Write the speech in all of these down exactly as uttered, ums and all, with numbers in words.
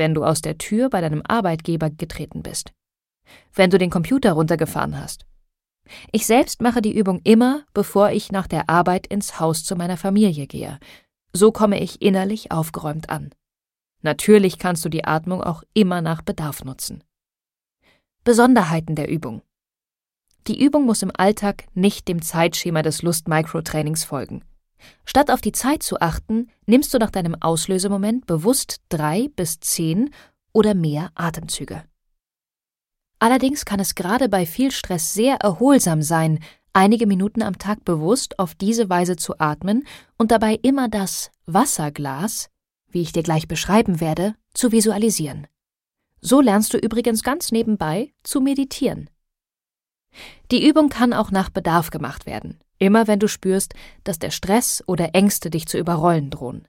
wenn du aus der Tür bei deinem Arbeitgeber getreten bist, wenn du den Computer runtergefahren hast. Ich selbst mache die Übung immer, bevor ich nach der Arbeit ins Haus zu meiner Familie gehe. So komme ich innerlich aufgeräumt an. Natürlich kannst du die Atmung auch immer nach Bedarf nutzen. Besonderheiten der Übung. Die Übung muss im Alltag nicht dem Zeitschema des Lust-Micro-Trainings folgen. Statt auf die Zeit zu achten, nimmst du nach deinem Auslösemoment bewusst drei bis zehn oder mehr Atemzüge. Allerdings kann es gerade bei viel Stress sehr erholsam sein, einige Minuten am Tag bewusst auf diese Weise zu atmen und dabei immer das Wasserglas, wie ich dir gleich beschreiben werde, zu visualisieren. So lernst du übrigens ganz nebenbei zu meditieren. Die Übung kann auch nach Bedarf gemacht werden, immer wenn du spürst, dass der Stress oder Ängste dich zu überrollen drohen.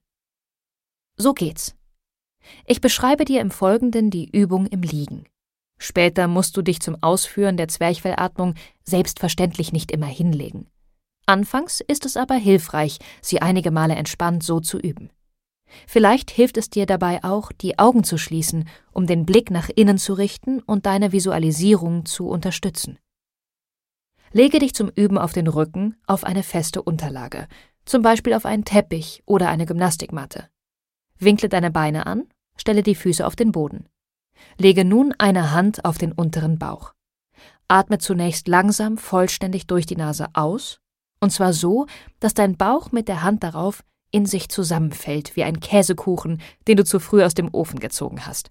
So geht's. Ich beschreibe dir im Folgenden die Übung im Liegen. Später musst du dich zum Ausführen der Zwerchfellatmung selbstverständlich nicht immer hinlegen. Anfangs ist es aber hilfreich, sie einige Male entspannt so zu üben. Vielleicht hilft es dir dabei auch, die Augen zu schließen, um den Blick nach innen zu richten und deine Visualisierung zu unterstützen. Lege dich zum Üben auf den Rücken auf eine feste Unterlage, zum Beispiel auf einen Teppich oder eine Gymnastikmatte. Winkle deine Beine an, stelle die Füße auf den Boden. Lege nun eine Hand auf den unteren Bauch. Atme zunächst langsam vollständig durch die Nase aus, und zwar so, dass dein Bauch mit der Hand darauf in sich zusammenfällt wie ein Käsekuchen, den du zu früh aus dem Ofen gezogen hast.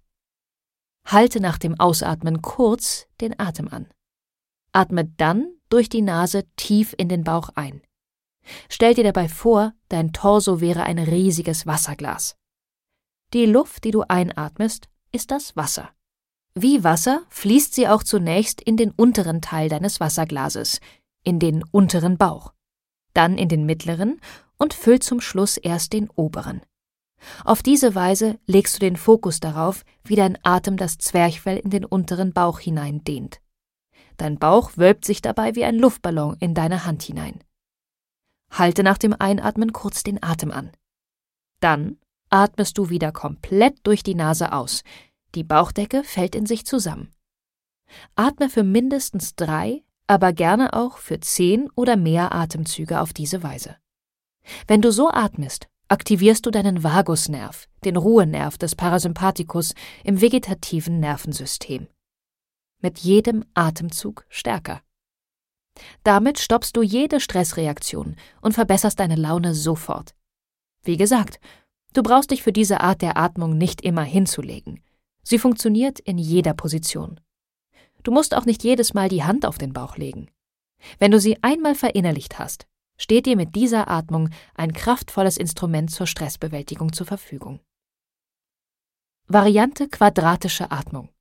Halte nach dem Ausatmen kurz den Atem an. Atme dann durch die Nase tief in den Bauch ein. Stell dir dabei vor, dein Torso wäre ein riesiges Wasserglas. Die Luft, die du einatmest, ist das Wasser. Wie Wasser fließt sie auch zunächst in den unteren Teil deines Wasserglases, in den unteren Bauch, dann in den mittleren und füllt zum Schluss erst den oberen. Auf diese Weise legst du den Fokus darauf, wie dein Atem das Zwerchfell in den unteren Bauch hinein dehnt. Dein Bauch wölbt sich dabei wie ein Luftballon in deine Hand hinein. Halte nach dem Einatmen kurz den Atem an. Dann atmest du wieder komplett durch die Nase aus. Die Bauchdecke fällt in sich zusammen. Atme für mindestens drei, aber gerne auch für zehn oder mehr Atemzüge auf diese Weise. Wenn du so atmest, aktivierst du deinen Vagusnerv, den Ruhenerv des Parasympathikus im vegetativen Nervensystem. Mit jedem Atemzug stärker. Damit stoppst du jede Stressreaktion und verbesserst deine Laune sofort. Wie gesagt, du brauchst dich für diese Art der Atmung nicht immer hinzulegen. Sie funktioniert in jeder Position. Du musst auch nicht jedes Mal die Hand auf den Bauch legen. Wenn du sie einmal verinnerlicht hast, steht dir mit dieser Atmung ein kraftvolles Instrument zur Stressbewältigung zur Verfügung. Variante quadratische Atmung.